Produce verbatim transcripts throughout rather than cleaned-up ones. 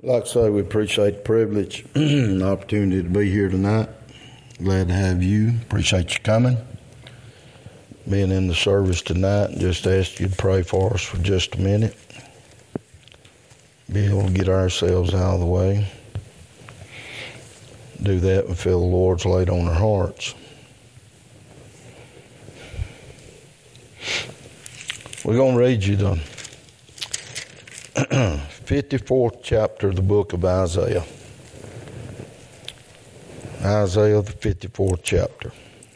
Like I say, we appreciate the privilege and the opportunity to be here tonight. Glad to have you. Appreciate you coming. Being in the service tonight, and just ask you to pray for us for just a minute. Be able to get ourselves out of the way. Do that and feel the Lord's laid on our hearts. We're going to read you the fifty-fourth chapter of the book of Isaiah. Isaiah, the fifty-fourth chapter.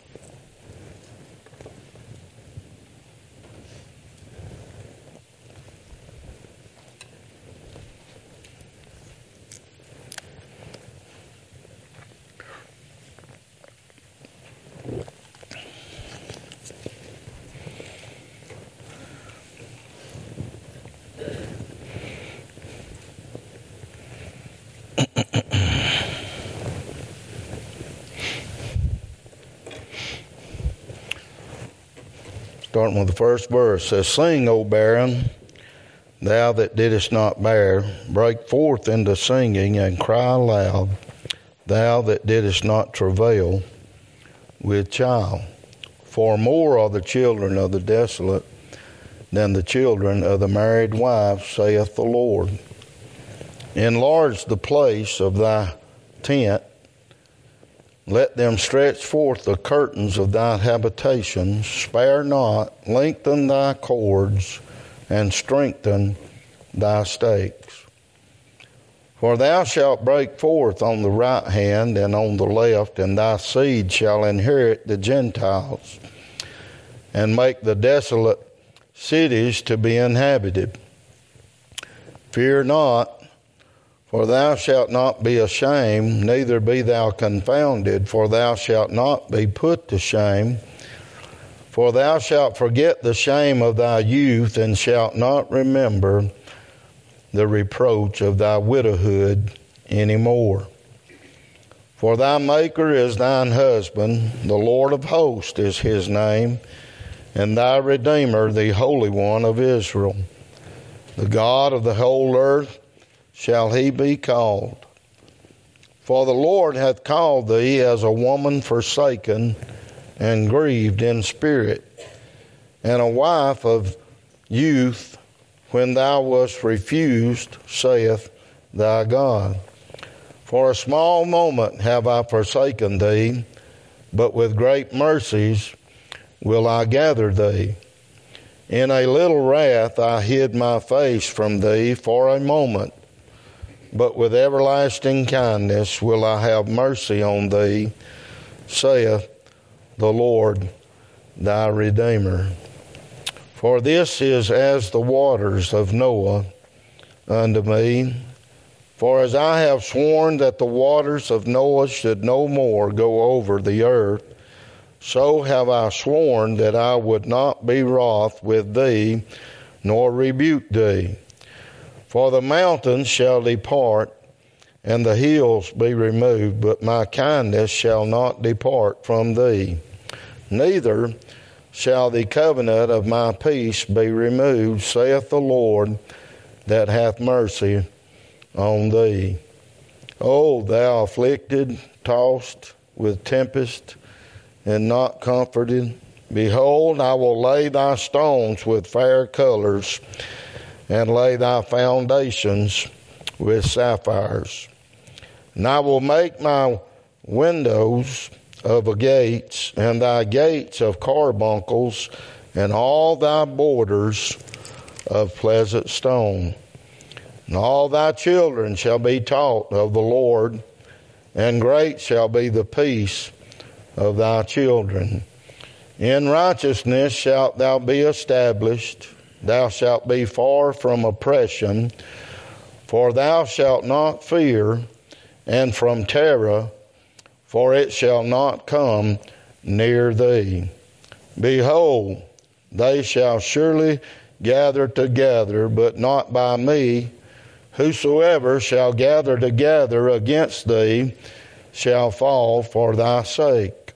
Starting with the first verse, it says, "Sing, O barren, thou that didst not bear, break forth into singing and cry aloud, thou that didst not travail with child. For more are the children of the desolate than the children of the married wife, saith the Lord. Enlarge the place of thy tent, let them stretch forth the curtains of thy habitation. Spare not, lengthen thy cords, and strengthen thy stakes. For thou shalt break forth on the right hand and on the left, and thy seed shall inherit the Gentiles, and make the desolate cities to be inhabited. Fear not, for thou shalt not be ashamed, neither be thou confounded, for thou shalt not be put to shame. For thou shalt forget the shame of thy youth, and shalt not remember the reproach of thy widowhood any more. For thy Maker is thine husband, the Lord of hosts is his name, and thy Redeemer, the Holy One of Israel. The God of the whole earth shall he be called. For the Lord hath called thee as a woman forsaken and grieved in spirit, and a wife of youth when thou wast refused, saith thy God. For a small moment have I forsaken thee, but with great mercies will I gather thee. In a little wrath I hid my face from thee for a moment, but with everlasting kindness will I have mercy on thee, saith the Lord thy Redeemer. For this is as the waters of Noah unto me. For as I have sworn that the waters of Noah should no more go over the earth, so have I sworn that I would not be wroth with thee, nor rebuke thee. For the mountains shall depart, and the hills be removed, but my kindness shall not depart from thee. Neither shall the covenant of my peace be removed, saith the Lord that hath mercy on thee. O thou afflicted, tossed with tempest, and not comforted, behold, I will lay thy stones with fair colors, and lay thy foundations with sapphires. And I will make my windows of agates, and thy gates of carbuncles, and all thy borders of pleasant stone. And all thy children shall be taught of the Lord, and great shall be the peace of thy children. In righteousness shalt thou be established. Thou shalt be far from oppression, for thou shalt not fear, and from terror, for it shall not come near thee. Behold, they shall surely gather together, but not by me. Whosoever shall gather together against thee shall fall for thy sake.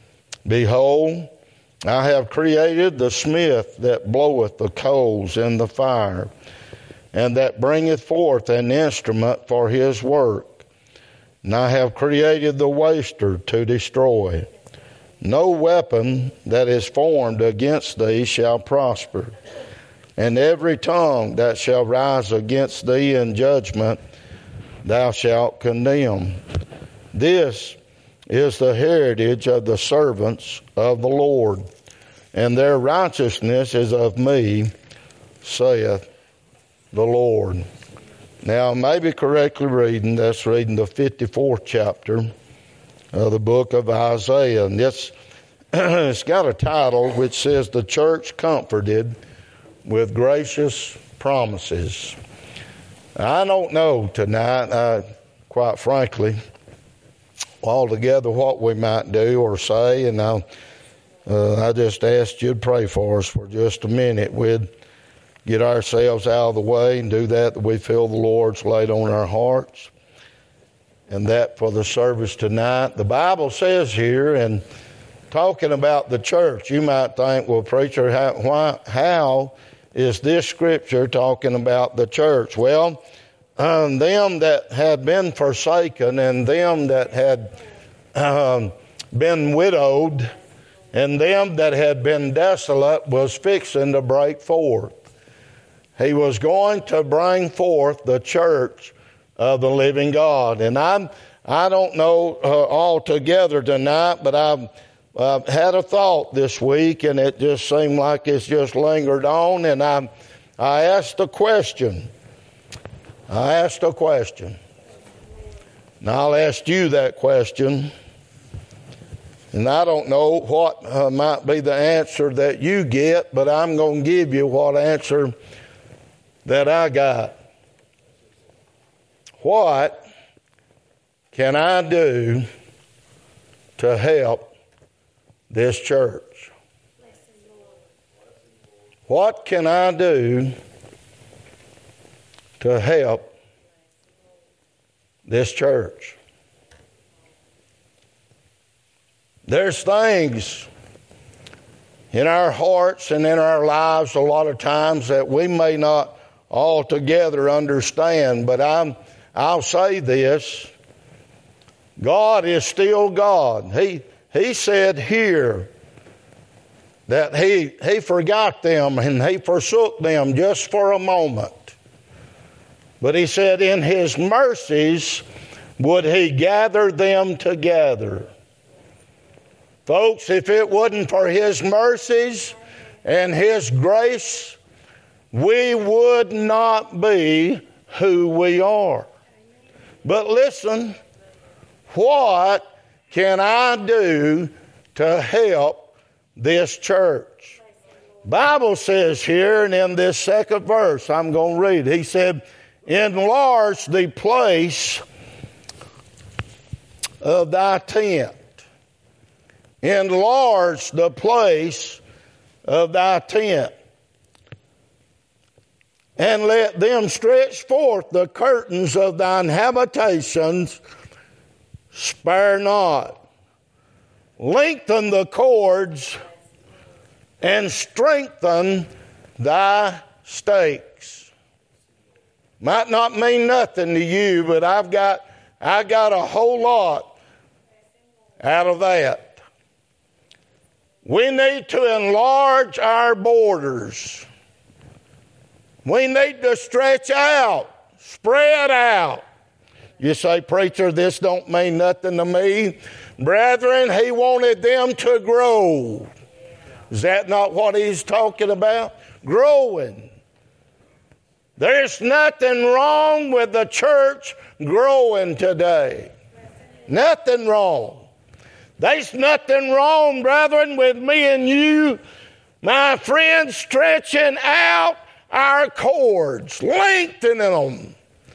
Behold, I have created the smith that bloweth the coals in the fire, and that bringeth forth an instrument for his work. And I have created the waster to destroy. No weapon that is formed against thee shall prosper, and every tongue that shall rise against thee in judgment thou shalt condemn. This is the heritage of the servants of the Lord, and their righteousness is of me, saith the Lord. Now, maybe correctly reading, that's reading the fifty-fourth chapter of the book of Isaiah. And it's, it's got a title which says, The Church Comforted with Gracious Promises. I don't know tonight, uh, quite frankly, altogether what we might do or say, and I, uh, I just asked you to pray for us for just a minute. We'd get ourselves out of the way and do that that we feel the Lord's laid on our hearts. And that for the service tonight. The Bible says here, and talking about the church, you might think, well, preacher, how, why, how is this scripture talking about the church? Well, um, them that had been forsaken and them that had um, been widowed and them that had been desolate was fixing to break forth. He was going to bring forth the church of the living God. And I'm, I don't know uh, altogether tonight, but I've uh, had a thought this week, and it just seemed like it's just lingered on. And I, I asked a question. I asked a question. And I'll ask you that question. And I don't know what uh, might be the answer that you get, but I'm going to give you what answer that I got. What can I do to help this church? What can I do to help this church? There's things in our hearts and in our lives a lot of times that we may not altogether understand, but I'm, I'll say this. God is still God. He, he said here that he, he forgot them and he forsook them just for a moment. But he said in his mercies would he gather them together. Folks, if it wasn't for his mercies and his grace, we would not be who we are. But listen, what can I do to help this church? Bible says here, and in this second verse I'm going to read, he said, enlarge the place of thy tent. Enlarge the place of thy tent. And let them stretch forth the curtains of thine habitations, spare not. Lengthen the cords and strengthen thy stakes. Might not mean nothing to you, but I've got, I got a whole lot out of that. We need to enlarge our borders. We need to stretch out, spread out. You say, preacher, this don't mean nothing to me. Brethren, he wanted them to grow. Is that not what he's talking about? Growing. There's nothing wrong with the church growing today. Nothing wrong. There's nothing wrong, brethren, with me and you, my friends, stretching out our cords, lengthening them,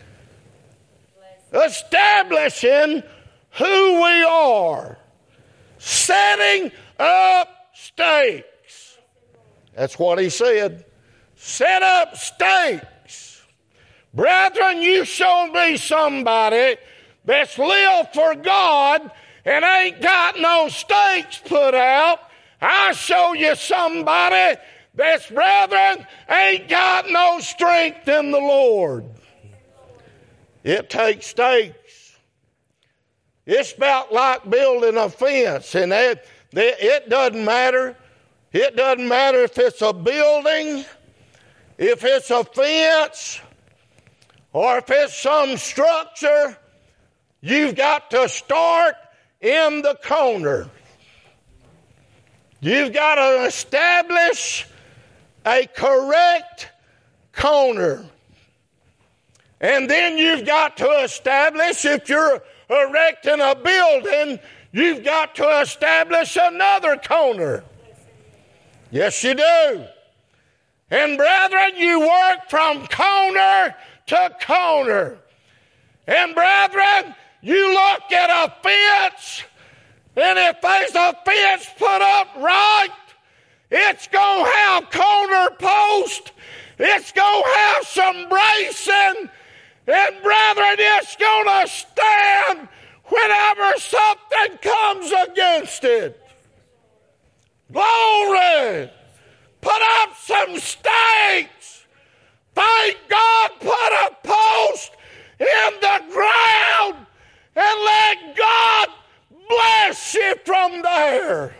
establishing who we are, setting up stakes. That's what he said. Set up stakes. Brethren, you show me somebody that's lived for God and ain't got no stakes put out. I'll show you somebody this, brethren, ain't got no strength in the Lord. It takes stakes. It's about like building a fence, and it, it doesn't matter. It doesn't matter if it's a building, if it's a fence, or if it's some structure. You've got to start in the corner. You've got to establish a correct corner. And then you've got to establish, if you're erecting a building, you've got to establish another corner. Yes, you do. And brethren, you work from corner to corner. And brethren, you look at a fence, and if there's a fence put up right, it's going to have corner posts, it's going to have some bracing, and brethren, it's going to stand whenever something comes against it. Glory! Put up some stakes. Thank God, put a post in the ground and let God bless you from there.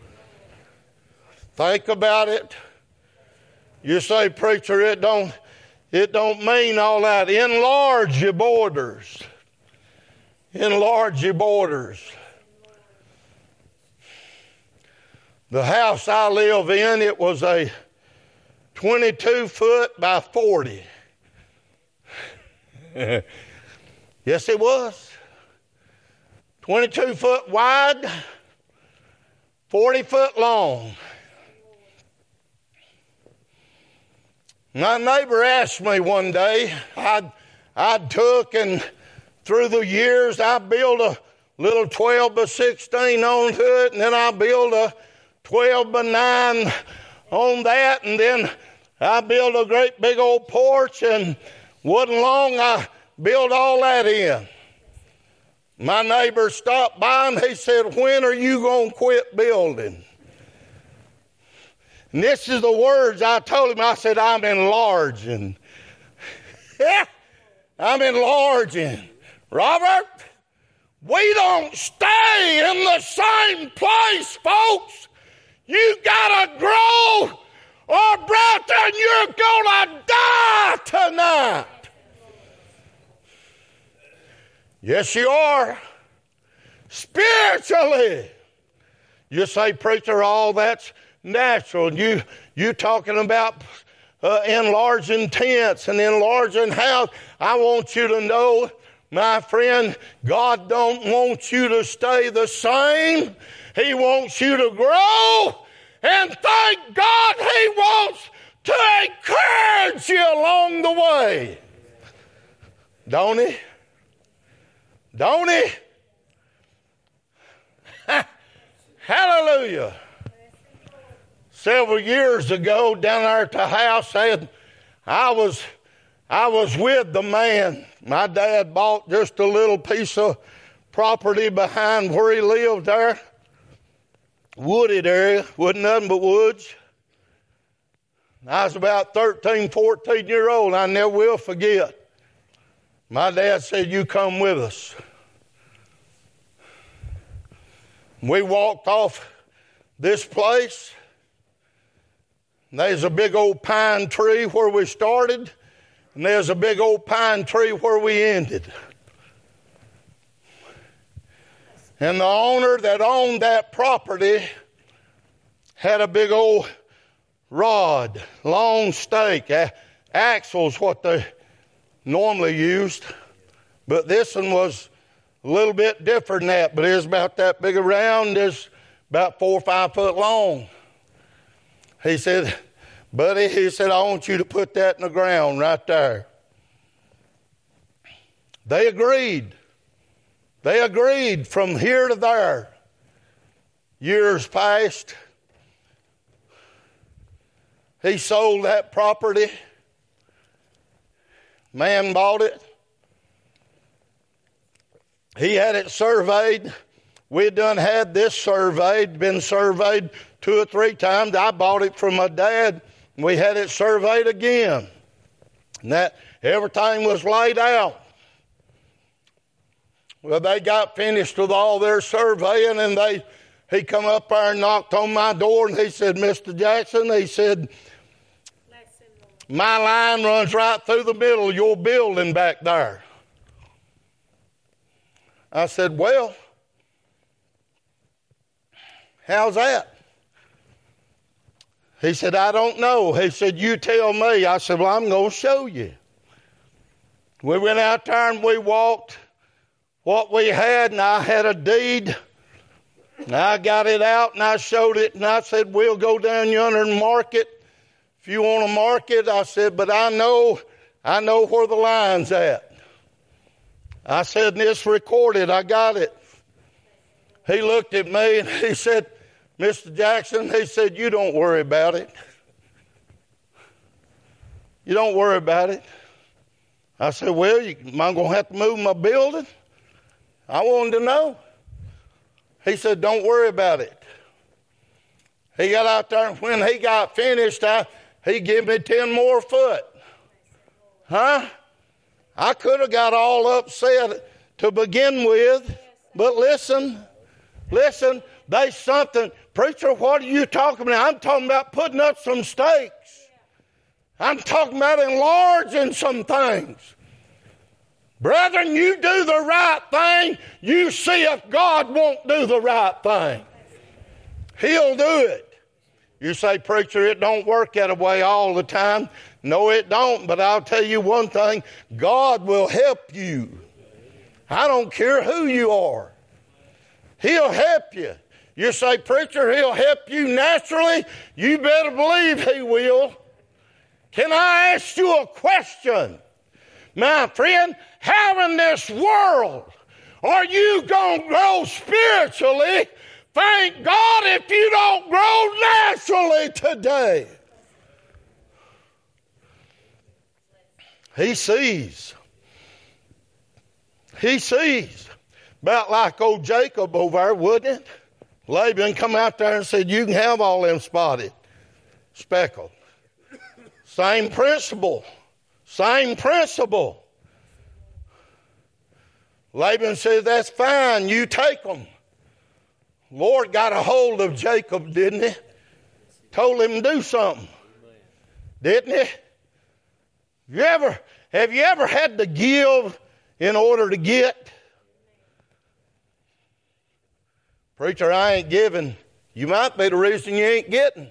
Think about it. You say, preacher, it don't, it don't mean all that. Enlarge your borders. Enlarge your borders. The house I live in, it was a twenty-two foot by forty. Yes, it was. twenty-two foot wide, forty foot long. My neighbor asked me one day, I I took and through the years I built a little twelve by sixteen onto it, and then I built a twelve by nine on that, and then I built a great big old porch, and wasn't long I built all that in. My neighbor stopped by and he said, when are you going to quit building? And this is the words I told him. I said, I'm enlarging. I'm enlarging. Robert, we don't stay in the same place, folks. You got to grow, or brethren, you're going to die tonight. Yes, you are. Spiritually. You say, preacher, all that's natural. You you talking about uh, enlarging tents and enlarging house. I want you to know, my friend, God don't want you to stay the same. He wants you to grow. And thank God He wants to encourage you along the way. Don't He? Don't He? Hallelujah. Several years ago, down there at the house, I, I was I was with the man. My dad bought just a little piece of property behind where he lived there. Wooded area, wasn't nothing but woods. I was about thirteen, fourteen year old. I never will forget. My dad said, you come with us. We walked off this place. There's a big old pine tree where we started, and there's a big old pine tree where we ended. And the owner that owned that property had a big old rod, long stake. Axle's what they normally used, but this one was a little bit different than that, but it was about that big around, it's about four or five foot long. He said, buddy, he said, I want you to put that in the ground right there. They agreed. They agreed from here to there. Years passed. He sold that property. Man bought it. He had it surveyed. We had done had this surveyed, been surveyed two or three times. I bought it from my dad. We had it surveyed again. And that everything was laid out. Well, they got finished with all their surveying, and they he come up there and knocked on my door, and he said, Mister Jackson, he said, my line runs right through the middle of your building back there. I said, well, how's that? He said, I don't know. He said, you tell me. I said, well, I'm going to show you. We went out there and we walked what we had, and I had a deed. And I got it out and I showed it, and I said, we'll go down yonder and mark it. If you want to mark it, I said, but I know, I know where the line's at. I said, and it's recorded. I got it. He looked at me and he said, Mister Jackson, he said, you don't worry about it. You don't worry about it. I said, well, you, am I going to have to move my building? I wanted to know. He said, don't worry about it. He got out there, and when he got finished, I, he gave me ten more foot. Huh? I could have got all upset to begin with, but listen, listen, there's something. Preacher, what are you talking about? I'm talking about putting up some stakes. I'm talking about enlarging some things. Brethren, you do the right thing, you see if God won't do the right thing. He'll do it. You say, preacher, it don't work that way all the time. No, it don't, but I'll tell you one thing, God will help you. I don't care who you are. He'll help you. You say, preacher, he'll help you naturally. You better believe he will. Can I ask you a question? My friend, how in this world are you going to grow spiritually? Thank God if you don't grow naturally today. He sees. He sees. About like old Jacob over there, wouldn't it? Laban come out there and said, you can have all them spotted, speckled. Same principle. Same principle. Laban said, that's fine, you take them. Lord got a hold of Jacob, didn't he? Told him to do something. Didn't he? You ever, have you ever had to give in order to get? Preacher, I ain't giving. You might be the reason you ain't getting.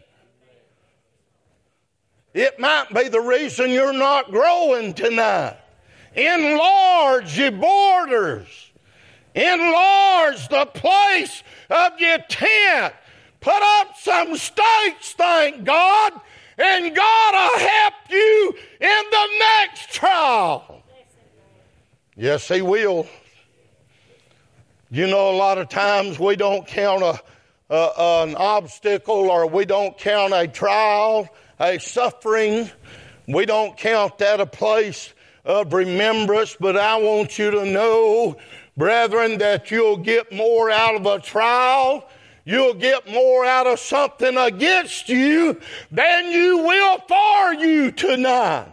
It might be the reason you're not growing tonight. Enlarge your borders. Enlarge the place of your tent. Put up some stakes, thank God, and God will help you in the next trial. Yes, he will. You know, a lot of times we don't count a, a, an obstacle, or we don't count a trial, a suffering. We don't count that a place of remembrance, but I want you to know, brethren, that you'll get more out of a trial, you'll get more out of something against you than you will for you tonight.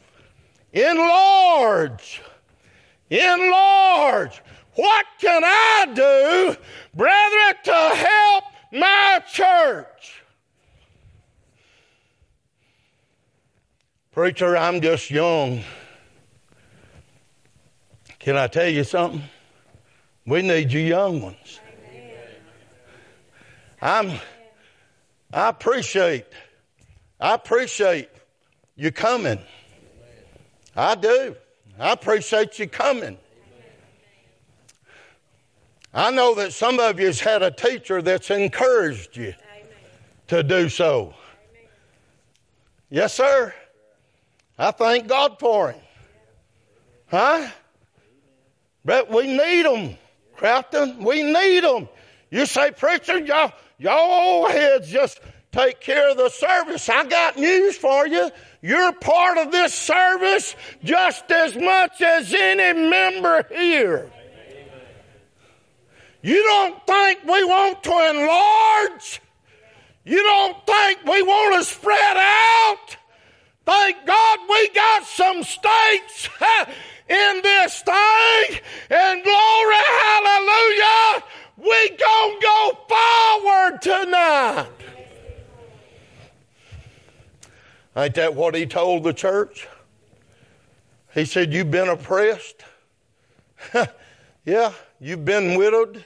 Enlarge. Enlarge. What can I do, brethren, to help my church? Preacher, I'm just young. Can I tell you something? We need you young ones. I'm, I appreciate, I appreciate you coming. I do. I appreciate you coming. I know that some of you has had a teacher that's encouraged you to do so. Yes, sir. I thank God for him. Huh? But we need them, Crafton. We need them. You say, preacher, y'all, y'all old heads just take care of the service. I got news for you. You're part of this service just as much as any member here. You don't think we want to enlarge? You don't think we want to spread out? Thank God we got some stakes in this thing. And glory, hallelujah, we gonna go forward tonight. Ain't that what he told the church? He said, you've been oppressed. Yeah, you've been widowed.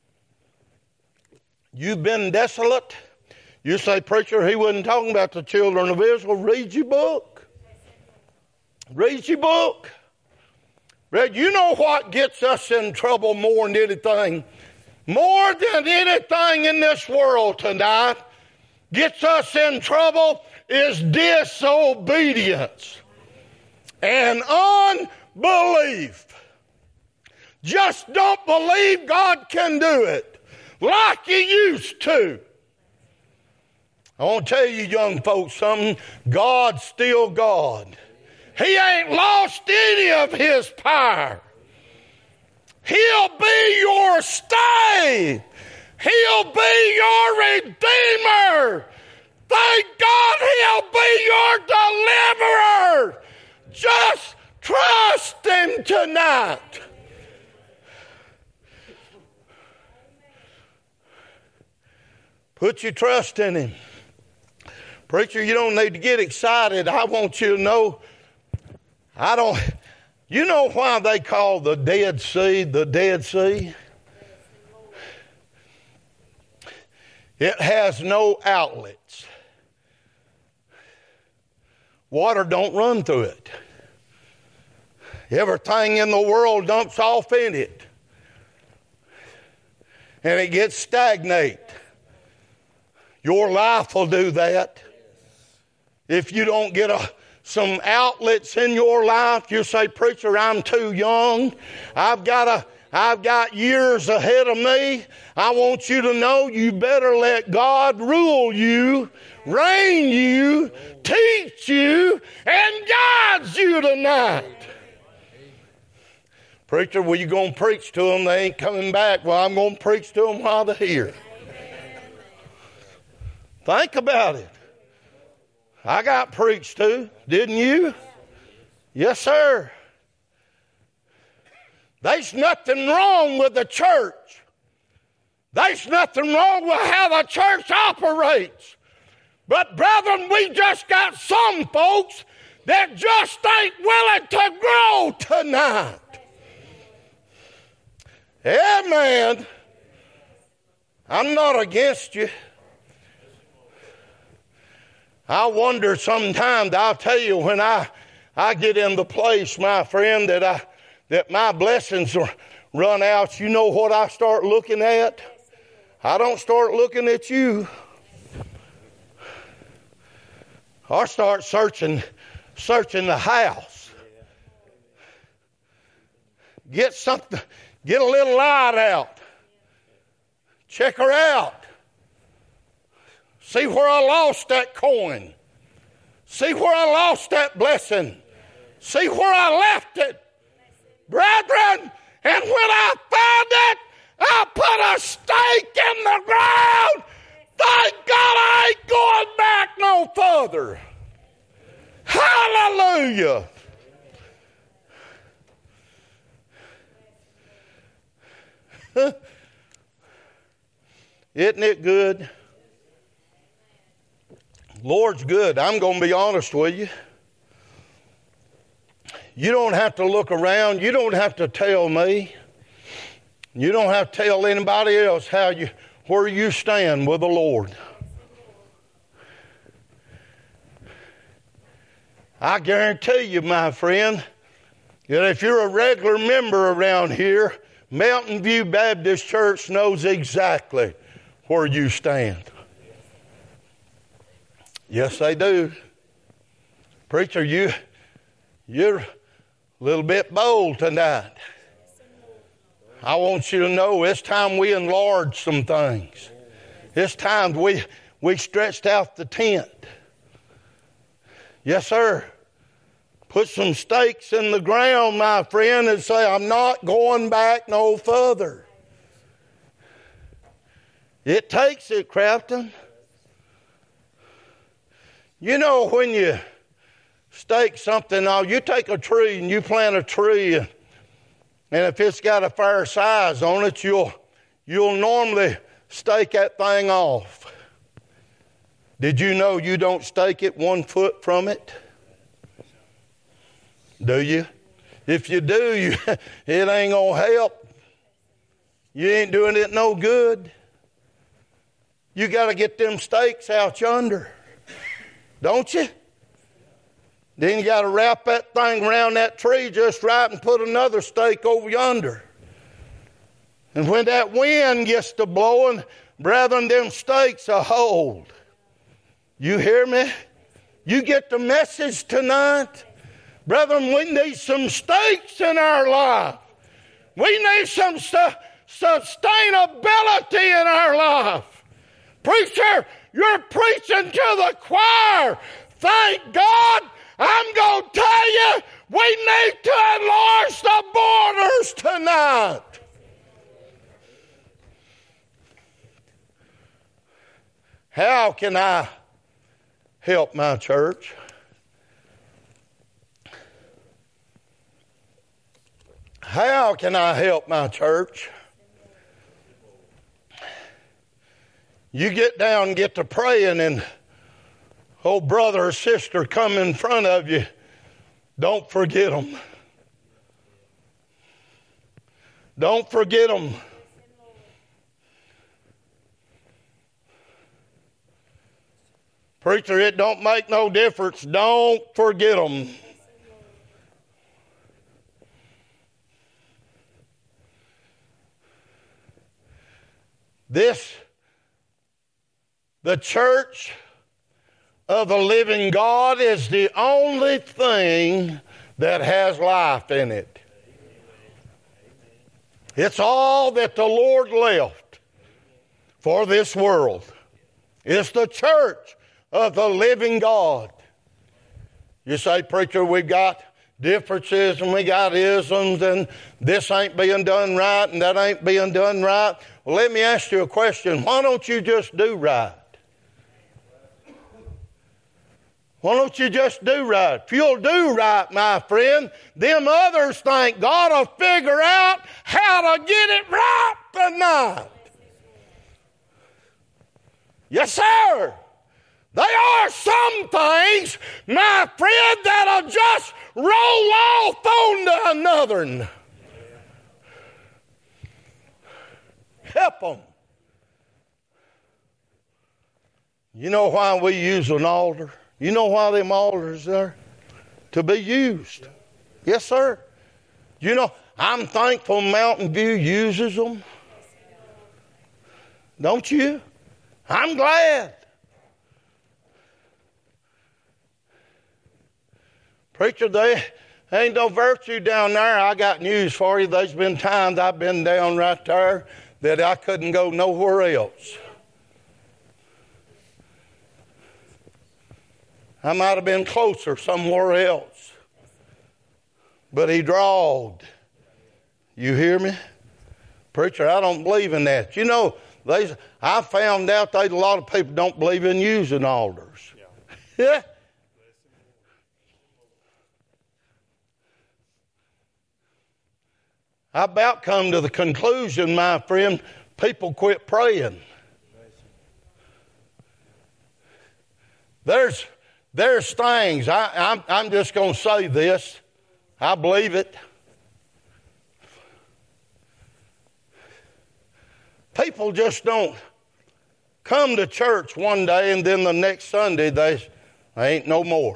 You've been desolate. You say, preacher, he wasn't talking about the children of Israel. Read your book. Read your book. Read, you know what gets us in trouble more than anything? More than anything in this world tonight gets us in trouble is disobedience and unbelief. Just don't believe God can do it like you used to. I want to tell you young folks something. God's still God. He ain't lost any of his power. He'll be your stay. He'll be your redeemer. Thank God he'll be your deliverer. Just trust him tonight. Put your trust in him. Preacher, you don't need to get excited. I want you to know, I don't, you know why they call the Dead Sea the Dead Sea? It has no outlets. Water don't run through it. Everything in the world dumps off in it. And it gets stagnate. Your life will do that. If you don't get a, some outlets in your life, you say, preacher, I'm too young. I've got a, I've got years ahead of me. I want you to know you better let God rule you, reign you, teach you, and guide you tonight. Preacher, well, you going to preach to them? They ain't coming back. Well, I'm going to preach to them while they're here. Think about it. I got preached to, didn't you? Yes, sir. There's nothing wrong with the church. There's nothing wrong with how the church operates. But, brethren, we just got some folks that just ain't willing to grow tonight. Amen. I'm not against you. I wonder sometimes, I'll tell you, when I, I get in the place, my friend, that I that my blessings are run out, you know what I start looking at? I don't start looking at you. I start searching, searching the house. Get something, get a little light out. Check her out. See where I lost that coin. See where I lost that blessing. See where I left it. Brethren, and when I found it, I put a stake in the ground. Thank God I ain't going back no further. Hallelujah. Isn't it good? Lord's good. I'm going to be honest with you. You don't have to look around. You don't have to tell me. You don't have to tell anybody else how you, where you stand with the Lord. I guarantee you, my friend, that if you're a regular member around here, Mountain View Baptist Church knows exactly where you stand. Yes, they do. Preacher, you, you're a little bit bold tonight. I want you to know it's time we enlarge some things. It's time we, we stretched out the tent. Yes, sir. Put some stakes in the ground, my friend, and say, I'm not going back no further. It takes it, Crafton. You know, when you stake something out, you take a tree and you plant a tree, and if it's got a fair size on it, you'll, you'll normally stake that thing off. Did you know you don't stake it one foot from it? Do you? If you do, you, it ain't going to help. You ain't doing it no good. You got to get them stakes out yonder, don't you? Then you got to wrap that thing around that tree just right and put another stake over yonder. And when that wind gets to blowing, brethren, them stakes will hold. You hear me? You get the message tonight? Brethren, we need some stakes in our life. We need some su- sustainability in our life. Preacher, you're preaching to the choir. Thank God. I'm going to tell you, we need to enlarge the borders tonight. How can I help my church? How can I help my church? You get down and get to praying, and old brother or sister come in front of you, don't forget them. Don't forget them. Preacher, it don't make no difference. Don't forget them. This, the church of the living God, is the only thing that has life in it. It's all that the Lord left for this world. It's the church of the living God. You say, preacher, we got differences and we got isms, and this ain't being done right and that ain't being done right. Well, let me ask you a question. Why don't you just do right? Why don't you just do right? If you'll do right, my friend, them others think God will figure out how to get it right tonight. Yes, sir. There are some things, my friend, that'll just roll off onto another. Help them. You know why we use an altar? You know why them altars are? To be used. Yes, sir. You know, I'm thankful Mountain View uses them. Don't you? I'm glad. Preacher, there ain't no virtue down there. I got news for you. There's been times I've been down right there that I couldn't go nowhere else. I might have been closer somewhere else. But he drawed. You hear me? Preacher, I don't believe in that. You know, they, I found out that a lot of people don't believe in using altars. Yeah. I about come to the conclusion, my friend, people quit praying. There's there's things, I, I'm, I'm just going to say this. I believe it. People just don't come to church one day and then the next Sunday they, they ain't no more.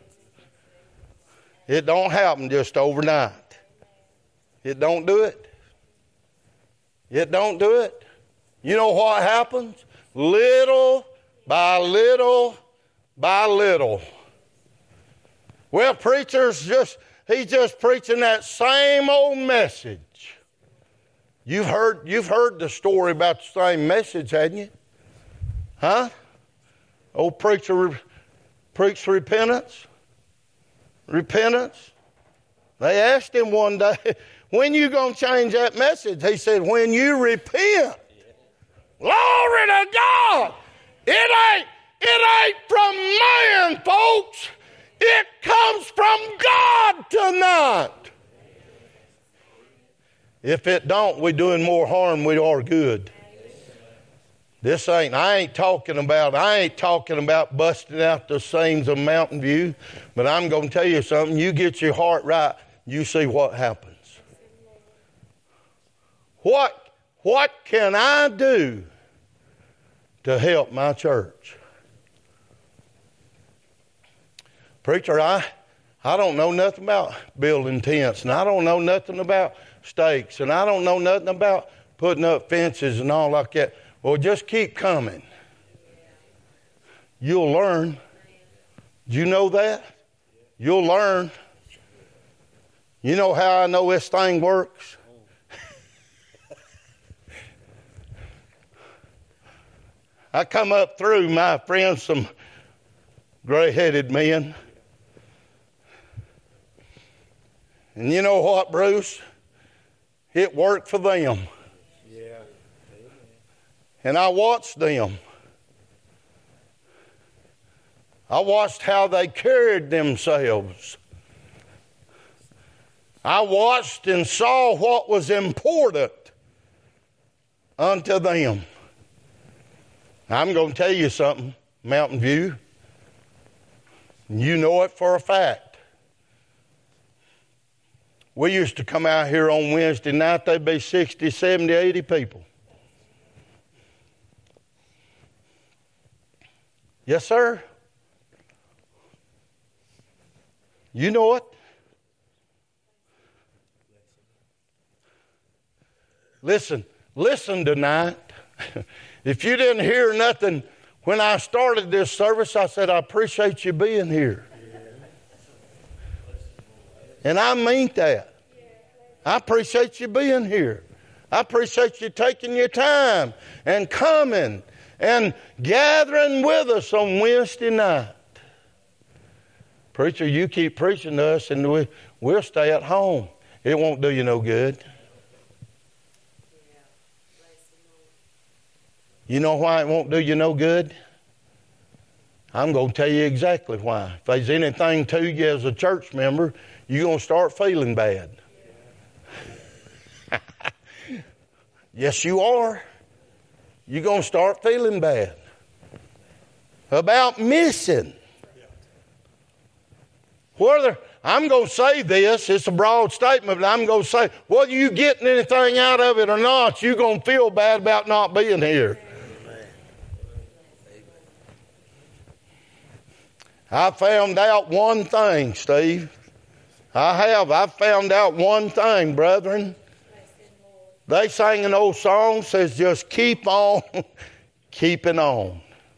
It don't happen just overnight. It don't do it. It don't do it. You know what happens? Little by little by little. Well, preacher's just, he's just preaching that same old message. You've heard, you've heard the story about the same message, hadn't you? Huh? Old preacher re- preached repentance. Repentance. They asked him one day, when you going to change that message? He said, when you repent. Glory to God. It ain't, It ain't from man, folks. It comes from God tonight. If it don't, we're doing more harm than we are good. This ain't, I ain't talking about, I ain't talking about busting out the seams of Mountain View, but I'm going to tell you something. You get your heart right, you see what happens. What, what can I do to help my church? Preacher, I, I don't know nothing about building tents, and I don't know nothing about stakes, and I don't know nothing about putting up fences and all like that. Well, just keep coming. You'll learn. Do you know that? You'll learn. You know how I know this thing works? I come up through my friends, some gray-headed men. And you know what, Bruce? It worked for them. Yeah. And I watched them. I watched how they carried themselves. I watched and saw what was important unto them. I'm going to tell you something, Mountain View. You know it for a fact. We used to come out here on Wednesday night, there'd be sixty, seventy, eighty people. Yes, sir. You know it. Listen, listen tonight. If you didn't hear nothing when I started this service, I said, I appreciate you being here. And I mean that. I appreciate you being here. I appreciate you taking your time and coming and gathering with us on Wednesday night. Preacher, you keep preaching to us and we, we'll stay at home. It won't do you no good. You know why it won't do you no good? I'm going to tell you exactly why. If there's anything to you as a church member, you're going to start feeling bad. Yes, you are. You're going to start feeling bad about missing. Whether, I'm going to say this, it's a broad statement, but I'm going to say, whether you're getting anything out of it or not, you're going to feel bad about not being here. I found out one thing, Steve. I have. I found out one thing, brethren. They sang an old song says, just keep on keeping on.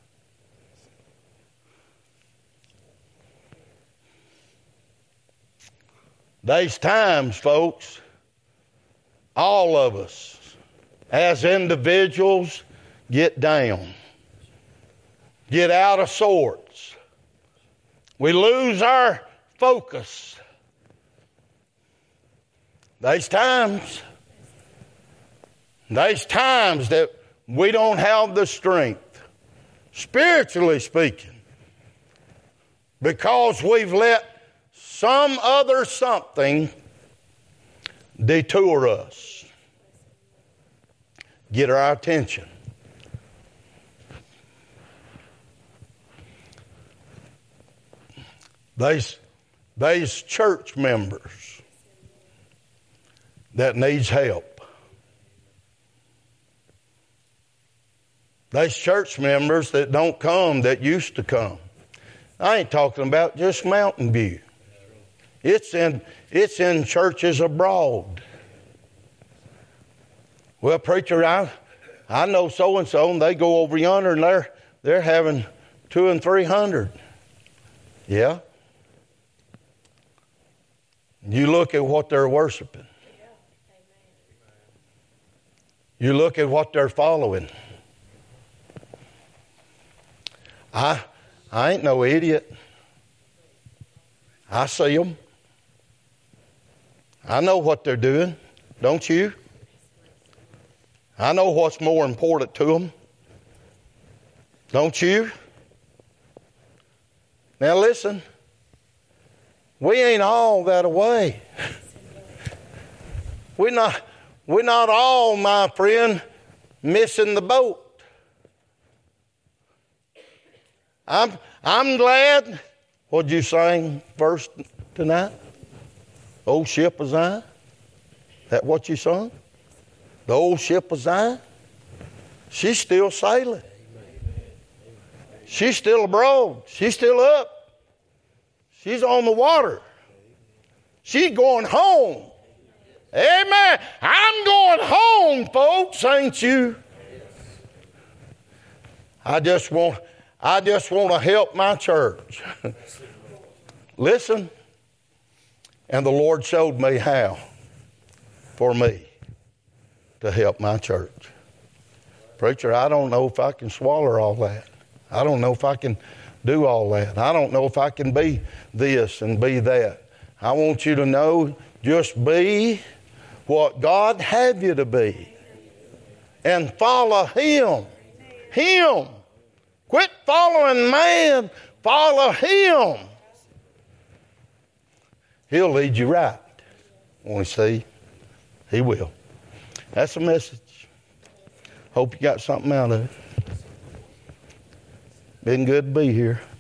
There's times, folks, all of us, as individuals, get down, get out of sorts. We lose our focus. There's times, there's times that we don't have the strength, spiritually speaking, because we've let some other something detour us, get our attention. There's, there's church members that needs help. There's church members that don't come that used to come. I ain't talking about just Mountain View. It's in, it's in churches abroad. Well, preacher, I, I know so-and-so, and they go over yonder, and they're, they're having two and three hundred. Yeah. You look at what they're worshiping. You look at what they're following. I, I ain't no idiot. I see them. I know what they're doing, don't you? I know what's more important to them, don't you? Now listen, we ain't all that away. We're not, we're not all, my friend, missing the boat. I'm, I'm glad. What'd you sing first tonight? Old Ship of Zion? That what you sung? The old ship of Zion? She's still sailing. She's still abroad. She's still up. She's on the water. She's going home. Amen. I'm going home, folks, ain't you? I just want, I just want to help my church. Listen. And the Lord showed me how for me to help my church. Preacher, I don't know if I can swallow all that. I don't know if I can do all that. I don't know if I can be this and be that. I want you to know, just be what God have you to be. And follow Him. Him. Quit following man. Follow Him. He'll lead you right. Want to see? He will. That's the message. Hope you got something out of it. Been good to be here.